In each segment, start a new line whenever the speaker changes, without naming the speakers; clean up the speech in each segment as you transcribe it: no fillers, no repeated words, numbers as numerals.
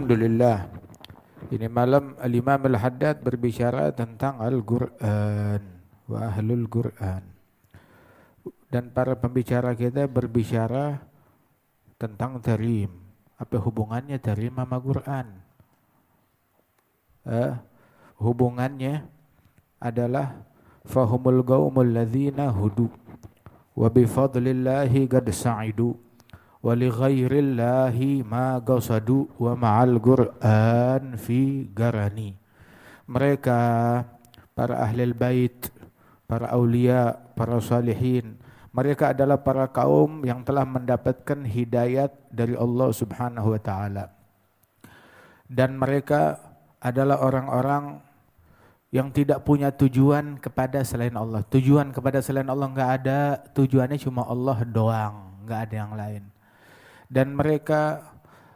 Alhamdulillah. Ini malam Al-Imam Al-Haddad berbicara tentang Al-Quran wa Ahlul Quran. Dan para pembicara kita berbicara tentang tarim. Apa hubungannya tarim sama Quran? Hubungannya adalah fahumul qaumul ladzina hudu wa bifadlillahi qad sa'idu wa li ghairillahi ma qasadu wa ma'al Qur'an fi garani. Mereka para ahli bait, para aulia, para salihin, mereka adalah para kaum yang telah mendapatkan hidayat dari Allah Subhanahu wa taala. Dan mereka adalah orang-orang yang tidak punya tujuan kepada selain Allah. Tujuan kepada selain Allah enggak ada, tujuannya cuma Allah doang, enggak ada yang lain. Dan mereka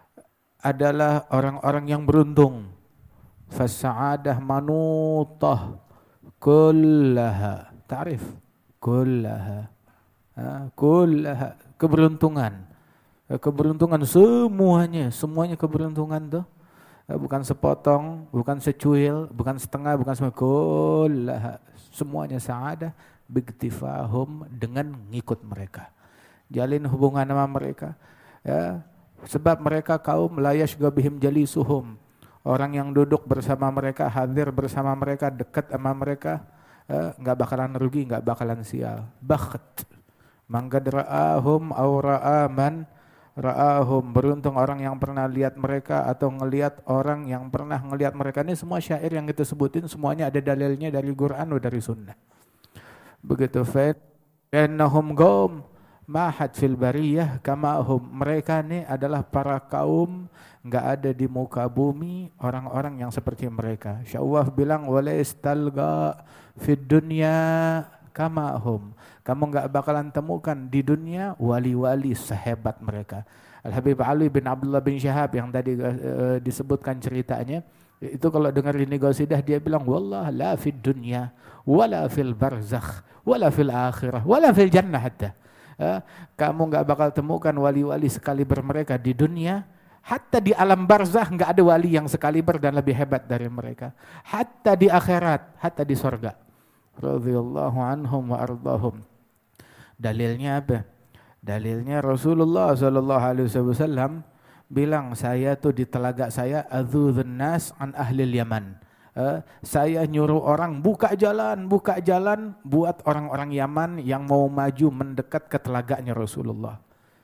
adalah orang-orang yang beruntung. Fas'adah manutah kullaha. Ta'rif? Kullaha. Kullaha. Keberuntungan. Keberuntungan semuanya keberuntungan tuh. Bukan sepotong, bukan secuil, bukan setengah, bukan semua. Kullaha. Semuanya sa'adah biktifahum dengan ngikut mereka. Jalin hubungan sama mereka. Ya, sebab mereka kaum la yashgha bihim jalisuhum. Orang yang duduk bersama mereka, hadir bersama mereka, dekat sama mereka, enggak bakalan rugi, enggak bakalan sial. Bakht. Man qad ra'ahum aw ra'a man ra'ahum. Beruntung orang yang pernah lihat mereka atau ngelihat orang yang pernah ngelihat mereka. Ini semua syair yang kita sebutin semuanya ada dalilnya dari Quran atau dari sunnah. Begitu faid. Innahum qaum mahat fil bariyah kamahum. Mereka ini adalah para kaum enggak ada di muka bumi orang-orang yang seperti mereka. Syawah bilang wala istalga fid dunya kamahum. Kamu enggak bakalan temukan di dunia wali-wali sehebat mereka. Al-Habib Ali bin Abdullah bin Syahab yang tadi disebutkan ceritanya, itu kalau dengar ini qasidah dia bilang wallah la fid dunya wala fil barzakh wala fil akhirah wala fil jannah hatta. Kamu enggak bakal temukan wali-wali sekaliber mereka di dunia, hatta di alam barzakh enggak ada wali yang sekaliber dan lebih hebat dari mereka. Hatta di akhirat, hatta di surga. Radhiyallahu anhum wa ardahum. Dalilnya apa? Dalilnya Rasulullah sallallahu alaihi wasallam bilang, saya tuh di telaga saya adzudun nas an ahlil Yaman. Saya nyuruh orang buka jalan buat orang-orang Yaman yang mau maju mendekat ke telaganya Rasulullah.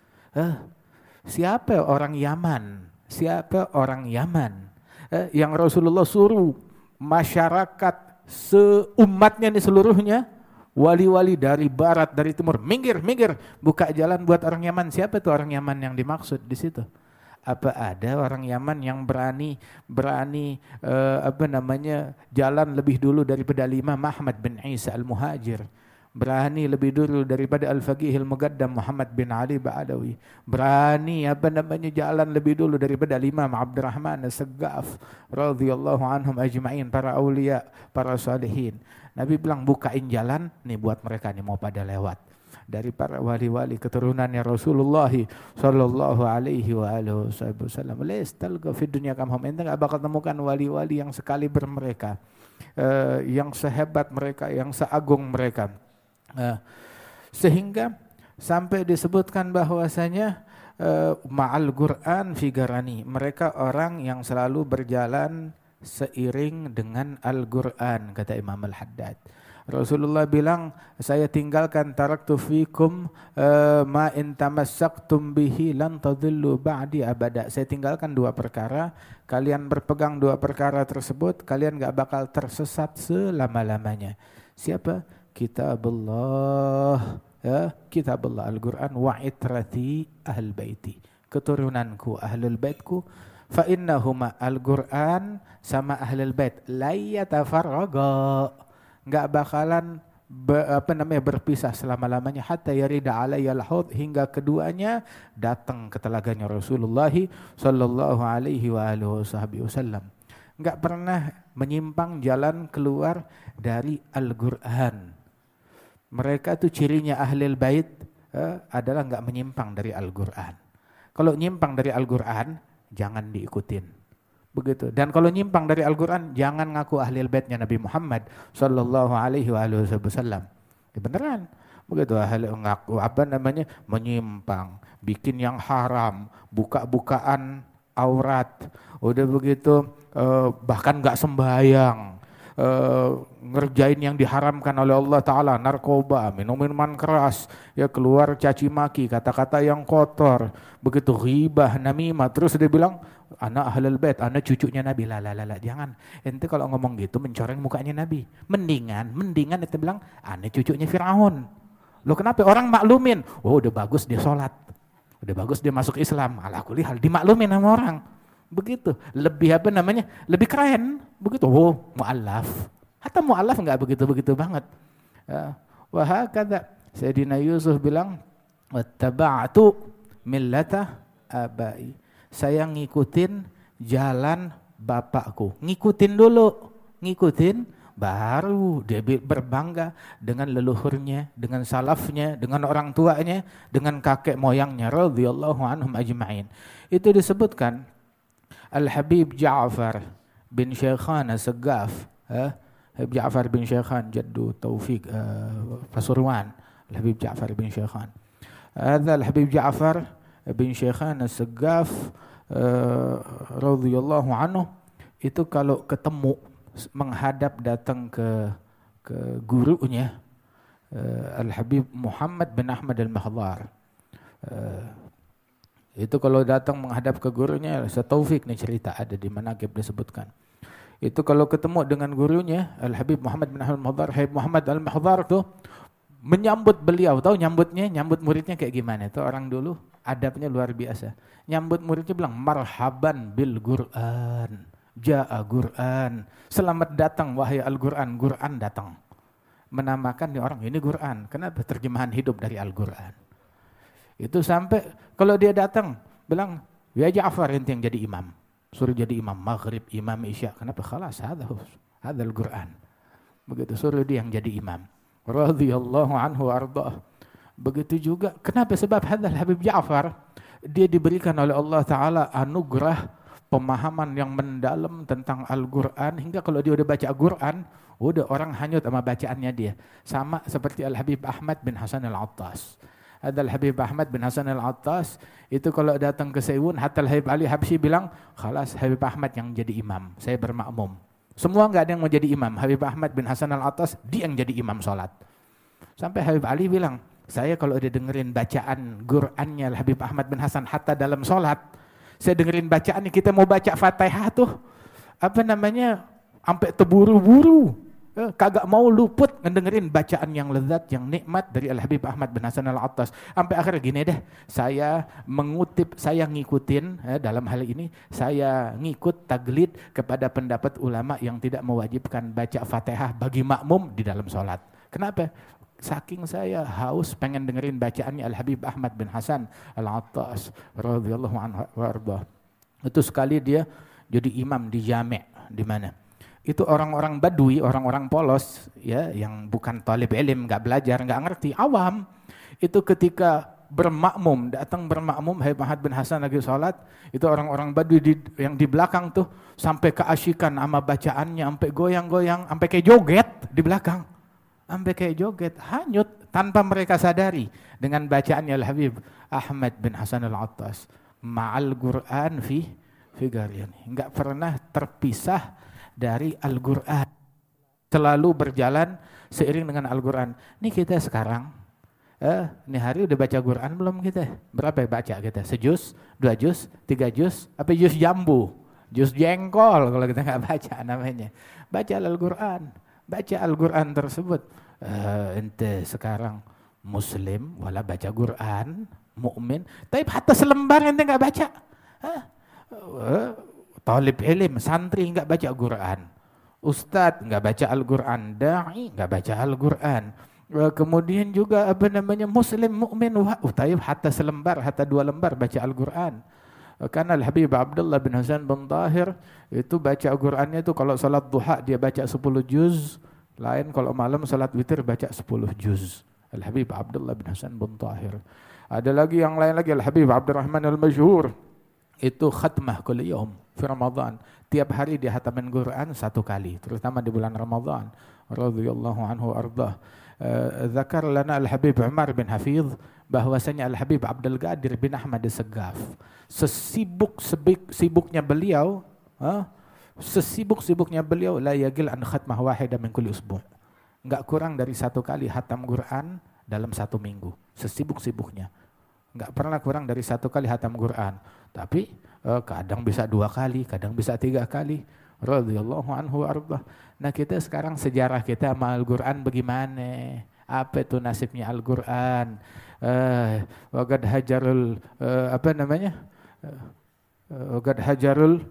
Siapa orang Yaman? Siapa orang Yaman? Yang Rasulullah suruh masyarakat seumatnya ini seluruhnya, wali-wali dari barat, dari timur, minggir, buka jalan buat orang Yaman. Siapa tuh orang Yaman yang dimaksud di situ? Apa ada orang Yaman yang berani jalan lebih dulu daripada Imam Ahmad bin Isa al-Muhajir, berani lebih dulu daripada Al-Faqih al-Muqaddam Muhammad bin Ali Ba'adawi, berani jalan lebih dulu daripada Imam Abdurrahman as-Saggaf radhiyallahu anhum ajma'in, para aulia, para salihin. Nabi bilang bukain jalan nih buat mereka nih mau pada lewat. Dari para wali-wali keturunannya Rasulullah sallallahu alaihi wa alihi wasallam. Lestalqa fid dunya kamhum. Ente enggak bakal temukan wali-wali yang sekaliber mereka, yang sehebat mereka, yang seagung mereka. Sehingga sampai disebutkan bahwasanya ma'al Qur'an fi garani. Mereka orang yang selalu berjalan seiring dengan Al-Qur'an, kata Imam Al-Haddad. Rasulullah bilang, saya tinggalkan taraktu fikum ma in tamassaktum bihi lan tadhillu ba'di abada. Saya tinggalkan dua perkara, kalian berpegang dua perkara tersebut, kalian enggak bakal tersesat selama-lamanya. Siapa? Kitabullah, Kitabullah Al-Qur'an wa itrati ahl baiti. Keturunanku, ahlul baitku. Fa innahuma Al-Qur'an sama ahlul bait la yatafarraga. Enggak bakalan berpisah selama-lamanya hatta yarida alayyal haud, hingga keduanya datang ke telaganya Rasulullah sallallahu alaihi wa alihi wasallam. Enggak pernah menyimpang jalan keluar dari Al-Qur'an. Mereka itu cirinya ahlul bait adalah enggak menyimpang dari Al-Qur'an. Kalau nyimpang dari Al-Qur'an jangan diikutin. Begitu. Dan kalau nyimpang dari Al-Quran, jangan ngaku ahli baitnya Nabi Muhammad sallallahu alaihi wasallam. Ya beneran. Begitu ahli ngaku menyimpang, bikin yang haram, buka-bukaan aurat. Udah begitu bahkan enggak sembahyang. Ngerjain yang diharamkan oleh Allah Ta'ala, narkoba, minuman keras, ya keluar caci maki, kata-kata yang kotor, begitu ghibah, namimah, terus dia bilang, anak ahlul bait, anak cucunya Nabi. Lah, jangan. Ente kalau ngomong gitu mencoreng mukanya Nabi. Mendingan ente bilang, anak cucunya Firaun. Loh kenapa? Orang maklumin. Oh udah bagus dia sholat. Udah bagus dia masuk Islam. Ala kulli hal dimaklumin sama orang. Begitu. Lebih lebih keren. Begitu. Oh mu'allaf. Hatta mu'allaf enggak begitu-begitu banget. Wa hakadha. Sayyidina Yusuf bilang, wattaba'tu millata abai. Saya ngikutin jalan bapakku. Ngikutin dulu. Baru dia berbangga dengan leluhurnya, dengan salafnya, dengan orang tuanya, dengan kakek moyangnya radhiyallahu anhum ajma'in. Itu disebutkan Al-Habib Ja'far bin Syaikhan As-Saggaf, Habib Ja'far bin Syaikhan jaddu Taufik Pasuruan, Al-Habib Ja'far bin Syaikhan. Hadha Al-Habib Ja'far bin Syaikhan As-Saggaf radhiyallahu anhu, itu kalau ketemu menghadap datang ke gurunya Al-Habib Muhammad bin Ahmad Al-Mahdhar. Itu kalau datang menghadap ke gurunya, Taufik nih cerita ada di manaqib disebutkan. Itu kalau ketemu dengan gurunya Al-Habib Muhammad bin Ahmad Al-Mahdhar, Habib Muhammad Al-Mahdhar tuh menyambut beliau. Tahu nyambut muridnya kayak gimana? Itu orang dulu adabnya luar biasa. Nyambut muridnya bilang, marhaban bil Qur'an. Ja'a Qur'an. Selamat datang wahai Al-Qur'an. Qur'an datang. Menamakan nih orang, ini Qur'an. Kenapa? Terjemahan hidup dari Al-Qur'an. Itu sampai kalau dia datang bilang, ya Ja'far ente yang jadi imam. Suruh jadi imam maghrib, imam isya. Kenapa? Khalas, hadza Al-Qur'an. Begitu suruh dia yang jadi imam. Radhiyallahu anhu arda. Begitu juga. Kenapa? Sebab hadzal Habib Ja'far dia diberikan oleh Allah Ta'ala anugerah pemahaman yang mendalam tentang Al-Quran, hingga kalau dia udah baca Al-Quran, udah orang hanyut sama bacaannya dia. Sama seperti Al-Habib Ahmad bin Hasan Al-Attas. Ada Al-Habib Ahmad bin Hasan Al-Attas, itu kalau datang ke Seiwun, hatta Al-Habib Ali Habsyi bilang, khalas Habib Ahmad yang jadi imam, saya bermakmum. Semua enggak ada yang mau jadi imam. Habib Ahmad bin Hasan Al-Attas, dia yang jadi imam sholat. Sampai Habib Ali bilang, saya kalau udah dengerin bacaan Qur'annya Al-Habib Ahmad bin Hasan, hatta dalam sholat, saya dengerin bacaan, kita mau baca Fatihah tuh, sampai terburu-buru, kagak mau luput ngedengerin bacaan yang lezat, yang nikmat dari Al-Habib Ahmad bin Hasan Al-Attas. Sampai akhirnya gini deh, saya ngikutin, dalam hal ini, saya ngikut taglid kepada pendapat ulama yang tidak mewajibkan baca Fatihah bagi makmum di dalam sholat. Kenapa? Saking saya haus pengen dengerin bacaannya Al-Habib Ahmad bin Hasan Al-Attas radhiyallahu anhu warḍah. Itu sekali dia jadi imam di jami', di mana? Itu orang-orang Badui, orang-orang polos, ya, yang bukan talib ilm, enggak belajar, enggak ngerti, awam. Itu ketika datang bermakmum Habib Ahmad bin Hasan lagi salat, itu orang-orang Badui yang di belakang tuh sampai keasyikan sama bacaannya, sampai goyang-goyang, sampai kayak joget di belakang. Sampai kayak joget, hanyut tanpa mereka sadari dengan bacaannya Al-Habib Ahmad bin Hasan Al-Attas. Ma'al Qur'an fi gharyani. Enggak pernah terpisah dari Al-Qur'an. Selalu berjalan seiring dengan Al-Qur'an. Ini kita sekarang, ini hari udah baca Qur'an belum kita? Berapa baca kita? Sejuz, 2 juz, 3 juz, apa juz jambu? Juz jengkol kalau kita enggak baca namanya. Baca Al-Qur'an. Baca Al-Quran tersebut. Ente sekarang Muslim, wala baca Quran, mukmin, tapi hatta selembar ente enggak baca. Talib ilm, santri enggak baca Quran. Ustadz enggak baca Al-Quran, dai enggak baca Al-Quran. Kemudian juga Muslim, mukmin, tapi hatta selembar, hatta 2 lembar baca Al-Quran. Karena Al-Habib Abdullah bin Hasan bin Tahir itu baca Al-Qurannya itu kalau salat duha dia baca 10 juz, lain kalau malam salat witir baca 10 juz. Al-Habib Abdullah bin Hasan bin Tahir. Ada lagi yang lain lagi, Al-Habib Abdurrahman Al-Majhur, itu khatmah kulli yaum. fi Ramadan. Tiap hari dia hatamin Quran 1 kali, terutama di bulan Ramadan. Radhiyallahu anhu ardah. Zakar lana Al-Habib Umar bin Hafidh bahwasanya Al-Habib Abdul Qadir bin Ahmad As-Saggaf sesibuk-sibuknya beliau, sesibuk-sibuknya beliau la yagil an khatmah wahidah min kulli usbu'. Enggak kurang dari 1 kali hatam Quran dalam 1 minggu. Sesibuk-sibuknya. Enggak pernah kurang dari 1 kali hatam Quran. Tapi kadang bisa 2 kali, kadang bisa 3 kali. Radhiyallahu anhu ardah. Nah, kita sekarang sejarah kita sama Al-Quran bagaimana? Apa itu nasibnya Al-Quran? Waqad hajarul waqad hajarul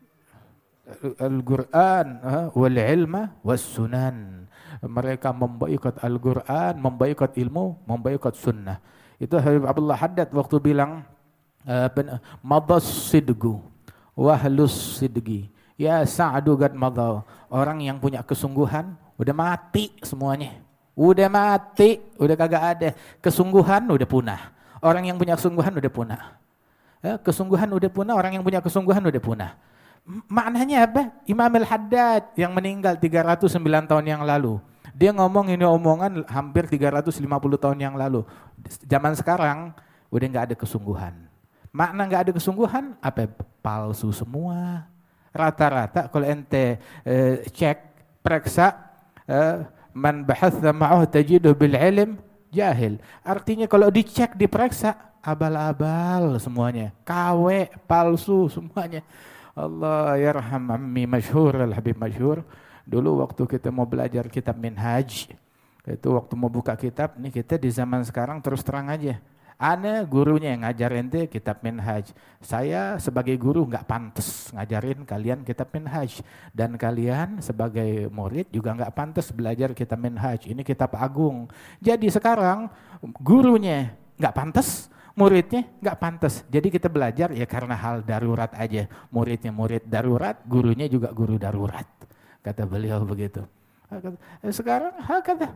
Al-Quran wal ilma was sunan. Mereka memboikot Al-Quran, memboikot ilmu, memboikot sunnah. Itu Habib Abdullah Haddad waktu bilang madas sidgu wahlus sidgi. Ya Sa'adu gad madha. Orang yang punya kesungguhan udah mati semuanya. Udah mati, udah kagak ada. Kesungguhan udah punah. Orang yang punya kesungguhan udah punah. Kesungguhan udah punah, orang yang punya kesungguhan udah punah. Maknanya apa? Imam Al-Haddad yang meninggal 309 tahun yang lalu. Dia ngomong ini omongan hampir 350 tahun yang lalu. Zaman sekarang udah enggak ada kesungguhan. Makna enggak ada kesungguhan apa? Palsu semua. Rata-rata kalau ente cek, periksa, man bahatha ma'ahu tajiduh bil ilm jahil. Artinya kalau dicek, diperiksa, abal-abal semuanya. KW, palsu semuanya. Allah yarham ammi masyhur, Al-Habib Masyhur. Dulu waktu kita mau belajar kitab Minhaj, itu waktu mau buka kitab, nih kita di zaman sekarang terus terang aja. Ana gurunya yang ngajar ente kitab Minhaj. Saya sebagai guru nggak pantas ngajarin kalian kitab Minhaj. Dan kalian sebagai murid juga nggak pantas belajar kitab Minhaj. Ini kitab agung. Jadi sekarang gurunya nggak pantas, muridnya nggak pantas. Jadi kita belajar ya karena hal darurat aja. Muridnya murid darurat, gurunya juga guru darurat. Kata beliau begitu. Sekarang kata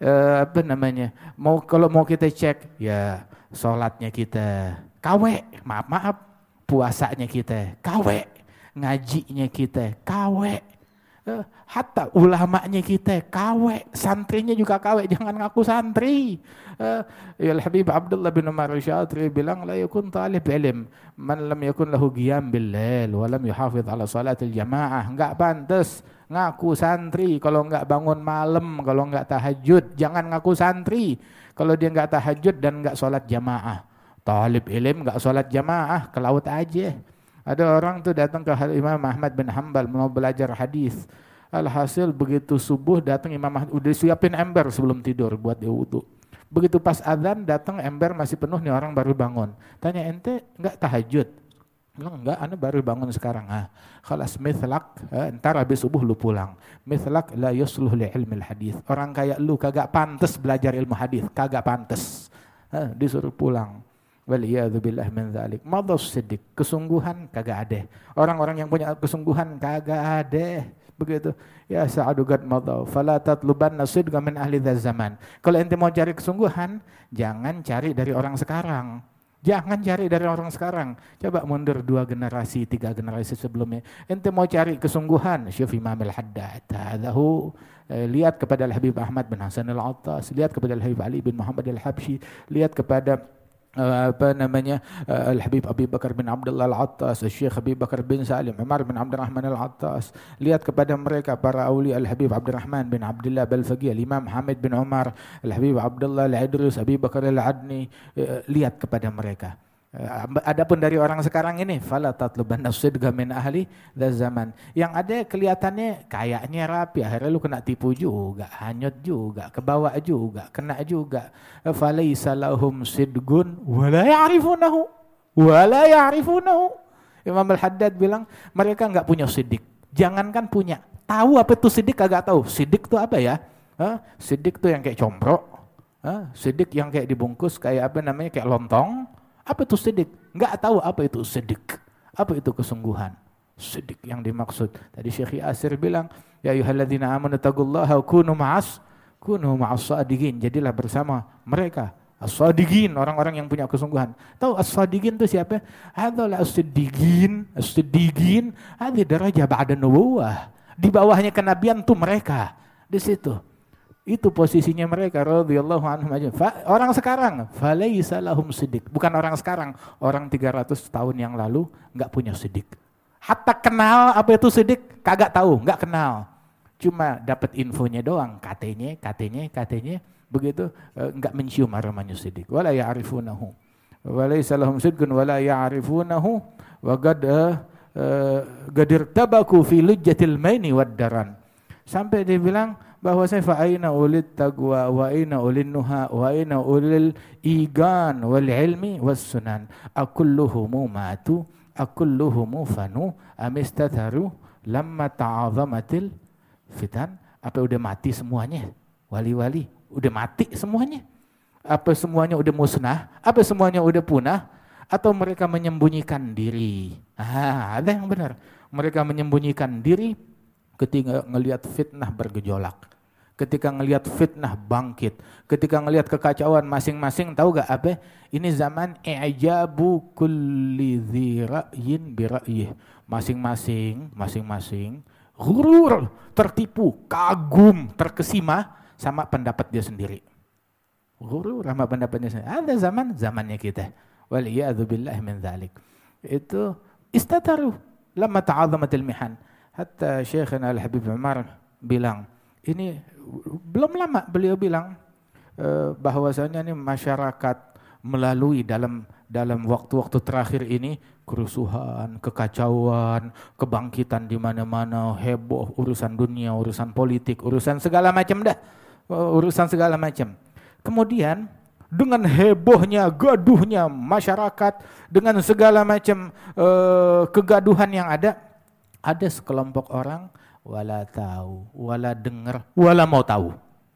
kalau mau kita cek ya sholatnya kita KW, maaf puasanya kita KW, ngajinya kita KW, hatta ulamanya kita KW, santrinya juga KW, jangan ngaku santri. Ya Al-Habib Abdullah bin Umar Syatri bilang la yakun talib ilm man lam yakun lahu qiyam bil lail wa lam yuhafiz ala salatil jamaah. Enggak pantas ngaku santri kalau enggak bangun malam, kalau enggak tahajud. Jangan ngaku santri kalau dia enggak tahajud dan enggak sholat jamaah. Talib ilm enggak sholat jamaah, ke laut aja. Ada orang tuh datang ke Imam Ahmad bin Hanbal mau belajar hadis. Alhasil begitu subuh datang Imam Ahmad udah siapin ember sebelum tidur buat dia wudu. Begitu pas azan datang ember masih penuh, nih orang baru bangun. Tanya ente enggak tahajud? Bilang enggak, ana baru bangun sekarang. Khalas mithlak, entar habis subuh lu pulang. Mithlak la yusluh li ilmil hadis. Orang kayak lu kagak pantas belajar ilmu hadis, kagak pantas. Disuruh pulang. Waliyadzubillah min dzalik. Madas siddiq, kesungguhan kagak ada. Orang-orang yang punya kesungguhan kagak ada. Begitu. Ya sa'adu gad madha fala tatlubanna sidqa min ahli dzal zaman. Kalau ente mau cari kesungguhan, jangan cari dari orang sekarang. Jangan cari dari orang sekarang. Coba mundur 2 generasi, 3 generasi sebelumnya. Ente mau cari kesungguhan, Syekh Imam Al-Haddad. Hadahu lihat kepada Al-Habib Ahmad bin Hasan Al-Attas, lihat kepada Al-Habib Ali bin Muhammad Al-Habsyi, lihat kepada Al-Habib Abi Bakar bin Abdullah Al-Attas, Syekh Abi Bakar bin Salim, Umar bin Abdurrahman Al-Attas. Lihat kepada mereka para awliya, Al-Habib Abdurrahman bin Abdullah Balfaqih, Imam Hamid bin Umar, Al-Habib Abdullah Al-Idris, Abi Bakar Al-Adni. Lihat kepada mereka. Adapun dari orang sekarang ini, fala tatlubanna sidqa min ahli dzal zaman. Yang ada kelihatannya kayaknya rapi, akhirnya lu kena tipu juga, hanyut juga, kebawa juga, kena juga. Falaisa lahum sidqun wa la ya'rifunahu wa la ya'rifunahu. Imam Al-Haddad bilang mereka enggak punya sidik. Jangankan punya, tahu apa itu sidik kagak tahu. Sidik itu apa ya? Sidik itu yang kayak comprok. Sidik yang kayak dibungkus kayak apa namanya, kayak lontong. Apa itu sidik? Enggak tahu apa itu sidik. Apa itu kesungguhan? Sidik yang dimaksud. Tadi Syekh Yasir bilang, ya ayyuhalladzina amanu taqullaha wa kunu ma'as shadiqin. Jadilah bersama mereka As-Sadiqin, orang-orang yang punya kesungguhan. Tahu As-Sadiqin itu siapa? Hadzal As-Siddiqin, As-Siddiqin, hadhihi darajah ba'da nubuwah. Di bawahnya kenabian tuh mereka. Di situ. Itu posisinya mereka radhiyallahu anhum ajma'in. Orang sekarang falaisa lahum siddiq. Bukan orang sekarang, orang 300 tahun yang lalu enggak punya siddiq. Hatta kenal apa itu siddiq kagak tahu, enggak kenal. Cuma dapat infonya doang, katanya begitu, enggak mencium aromanya siddiq. Wala ya'rifunahu. Walaisa lahum sidqun wala ya'rifunahu wa qad irtabaku fi lujjatil maini wad daran. Sampai dia bilang bahwa saya fa'aina ulil taqwa wa aina ulil nuha wa aina ulil igan wal ilmi was sunan akulluhum matu akulluhum fanu amistataru lamma ta'azamatil fitan. Apa udah mati semuanya? Wali-wali udah mati semuanya? Apa semuanya udah musnah? Apa semuanya udah punah? Atau mereka menyembunyikan diri? Ada yang benar. Mereka menyembunyikan diri ketika ngelihat fitnah bergejolak. Ketika ngelihat fitnah bangkit, ketika ngelihat kekacauan masing-masing, tahu gak apa? Ini zaman i'jabu kulli dzi ra'yin bi ra'yih. Masing-masing ghurur, tertipu, kagum, terkesima sama pendapat dia sendiri. Ghurur sama pendapatnya sendiri. Ada zamannya kita. Wal iyadzu billahi min dzalik. Itu istataru lamma ta'azamatil mihan. Hatta Syekhana Al-Habib Umar bilang, ini belum lama beliau bilang bahwasanya ini masyarakat melalui dalam waktu-waktu terakhir ini kerusuhan, kekacauan, kebangkitan di mana-mana, heboh, urusan dunia, urusan politik, urusan segala macam dah. Urusan segala macam. Kemudian dengan hebohnya, gaduhnya masyarakat, dengan segala macam kegaduhan yang ada sekelompok orang wala tahu, wala dengar, wala mau tahu.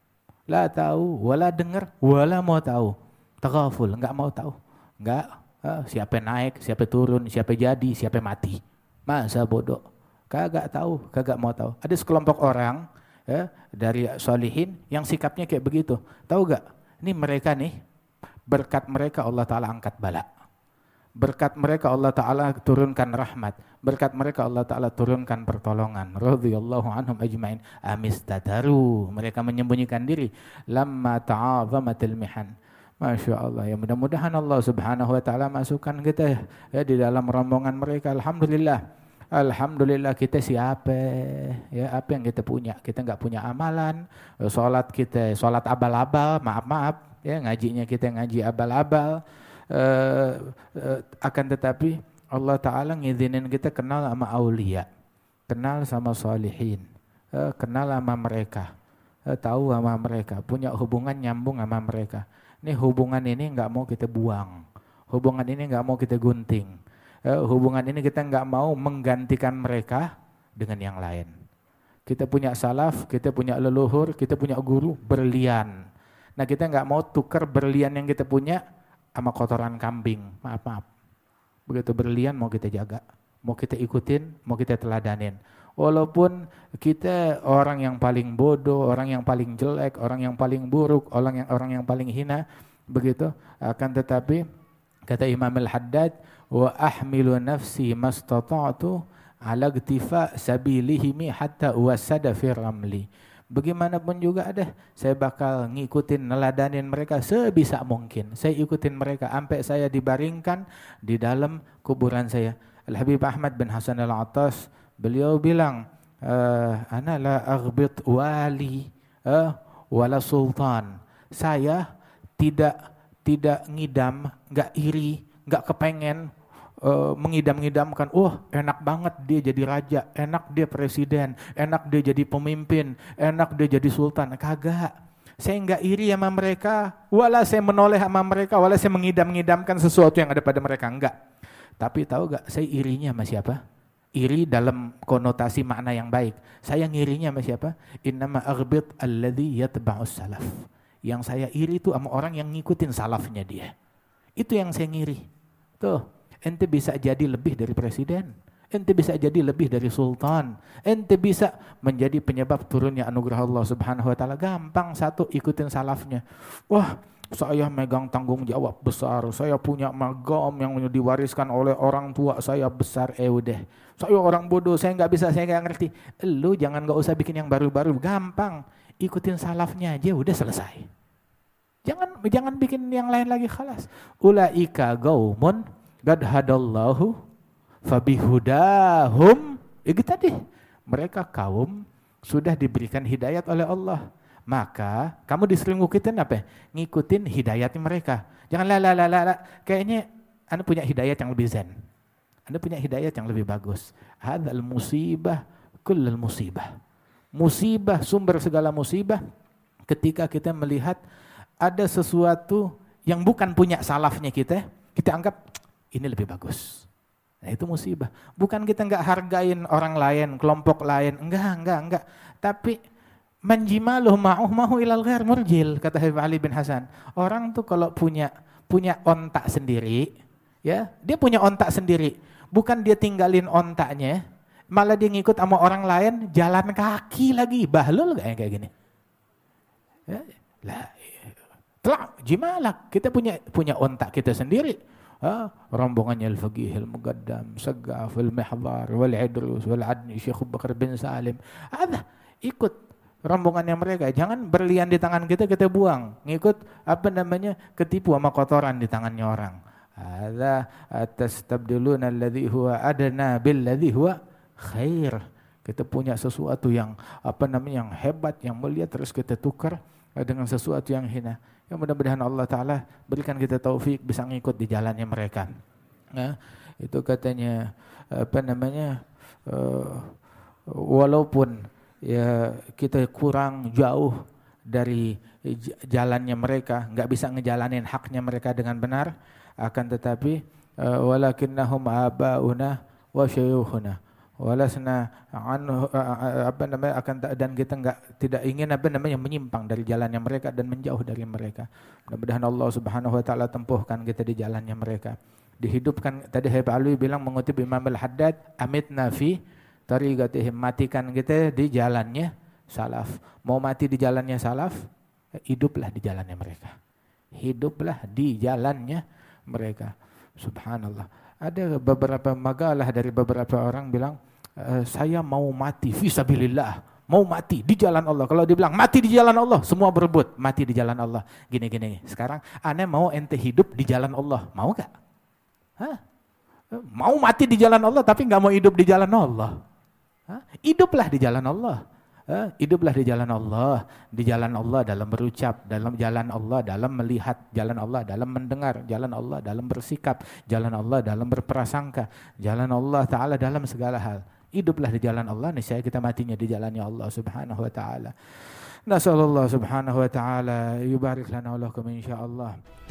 La tahu, wala dengar, wala mau tahu. Taghaful, enggak mau tahu. Enggak, siapa naik, siapa turun, siapa jadi, siapa mati. Masa bodoh. Kagak tahu, kagak mau tahu. Ada sekelompok orang dari solihin yang sikapnya kayak begitu. Tahu enggak? Ini mereka nih, berkat mereka Allah Ta'ala angkat bala. Berkat mereka Allah Ta'ala turunkan rahmat. Berkat mereka Allah Ta'ala turunkan pertolongan. Radhiyallahu anhum ajma'in. Amistataru. Mereka menyembunyikan diri. Lamma ta'azamatil mihan. Masya Allah. Ya mudah-mudahan Allah Subhanahu Wa Ta'ala masukkan kita ya di dalam rombongan mereka. Alhamdulillah. Alhamdulillah kita siapa? Ya apa yang kita punya? Kita enggak punya amalan. Salat kita salat abal-abal. Maaf. Ya ngajinya kita ngaji abal-abal. Akan tetapi Allah Ta'ala ngizinin kita kenal sama aulia, kenal sama salihin, kenal sama mereka, tahu sama mereka, punya hubungan nyambung sama mereka. Ini hubungan ini nggak mau kita buang, hubungan ini nggak mau kita gunting, hubungan ini kita nggak mau menggantikan mereka dengan yang lain. Kita punya salaf, kita punya leluhur, kita punya guru berlian. Nah kita nggak mau tukar berlian yang kita punya sama kotoran kambing, maaf. Begitu berlian mau kita jaga, mau kita ikutin, mau kita teladanin. Walaupun kita orang yang paling bodoh, orang yang paling jelek, orang yang paling buruk, orang yang paling hina, begitu. Akan tetapi kata Imam Al-Haddad, wa ahmilu nafsi mastata'tu ala iktifa sabilihimi hatta wasada fi ramli. Bagaimanapun juga saya bakal ngikutin, neladanin mereka sebisa mungkin. Saya ikutin mereka sampai saya dibaringkan di dalam kuburan saya. Al-Habib Ahmad bin Hasan Al-Attas, beliau bilang, ana la aghbit wali wala sultan. Saya tidak ngidam, enggak iri, enggak kepengen mengidam-ngidamkan, enak banget dia jadi raja, enak dia presiden, enak dia jadi pemimpin, enak dia jadi sultan. Kagak. Saya enggak iri sama mereka, wala saya menoleh sama mereka, wala saya mengidam-ngidamkan sesuatu yang ada pada mereka, enggak. Tapi tahu enggak, saya irinya sama siapa? Iri dalam konotasi makna yang baik. Saya ngirinya sama siapa? Innama aghbit alladhi yatba'us salaf. Yang saya iri itu sama orang yang ngikutin salafnya dia. Itu yang saya ngiri. Tuh. Ente bisa jadi lebih dari presiden, Ente bisa jadi lebih dari sultan. Ente bisa menjadi penyebab turunnya anugerah Allah Subhanahu wa taala. Gampang, satu, ikutin salafnya. Wah, saya megang tanggung jawab besar. Saya punya magam yang diwariskan oleh orang tua saya besar. Udah. Saya orang bodoh, saya nggak bisa, saya nggak ngerti. Lu nggak usah bikin yang baru-baru. Gampang, ikutin salafnya aja, udah selesai. Jangan bikin yang lain lagi, khalas. Ulaika gaumun qad hadallahu fabihudahum. Itu tadi, mereka kaum sudah diberikan hidayat oleh Allah. Maka kamu disuruh ngikutin apa? Ngikutin hidayatnya mereka. Jangan kayaknya Anda punya hidayat yang lebih zen. Anda punya hidayat yang lebih bagus. Hadzal musibah kullal musibah. Musibah, sumber segala musibah ketika kita melihat ada sesuatu yang bukan punya salafnya kita anggap ini lebih bagus. Nah, itu musibah. Bukan kita enggak hargain orang lain, kelompok lain. Enggak. Tapi manjimaluh ma'uh ilal ghair murjil, kata Habib Ali bin Hasan. Orang tuh kalau punya ontak sendiri, ya, dia punya ontak sendiri. Bukan dia tinggalin ontaknya, malah dia ngikut sama orang lain, jalan kaki lagi. Bahlul enggak kayak gini? Ya, lah, jimalak. Kita punya ontak kita sendiri. Rombongannya Al-Faqih Al-Muqaddam, Sagaf, Al-Mihdhar, Wal-Idrus, Wal-Adni, Syekh Bakar bin Salim. Ikut rombongannya mereka. Jangan berlian di tangan kita buang. Ngikut ketipu sama kotoran di tangannya orang. Hadza atastabdiluna alladhi huwa adna billadhi huwa khair. Kita punya sesuatu yang yang hebat, yang mulia, terus kita tukar dengan sesuatu yang hina. Ya, mudah-mudahan Allah Ta'ala berikan kita taufik bisa ngikut di jalannya mereka. Nah, itu katanya walaupun ya kita kurang jauh dari jalannya mereka, nggak bisa ngejalanin haknya mereka dengan benar, akan tetapi walakinnahum abauna wa syuyukhuna walasna dan kita tidak ingin menyimpang dari jalannya mereka dan menjauh dari mereka. Mudah-mudahan Allah Subhanahu wa taala tempuhkan kita di jalannya mereka. Dihidupkan, tadi Habib Ali bilang mengutip Imam Al-Haddad, amitna fi tariqatihim, matikan kita di jalannya salaf. Mau mati di jalannya salaf, hiduplah di jalannya mereka. Hiduplah di jalannya mereka. Subhanallah. Ada beberapa makalah dari beberapa orang bilang, saya mau mati fisabilillah, mau mati di jalan Allah. Kalau dibilang mati di jalan Allah, semua berebut mati di jalan Allah. Gini. Sekarang aneh mau ente hidup di jalan Allah, mau gak? Mau mati di jalan Allah tapi gak mau hidup di jalan Allah. Hiduplah di jalan Allah. Hiduplah di jalan Allah dalam berucap, dalam jalan Allah dalam melihat, jalan Allah dalam mendengar, jalan Allah dalam bersikap, jalan Allah dalam berprasangka, jalan Allah Ta'ala dalam segala hal. Hiduplah di jalan Allah, niscaya kita matinya di jalannya Allah Subhanahu wa Ta'ala. Nasallallahu Subhanahu wa Ta'ala yubarik lana wa lakum insyaallah.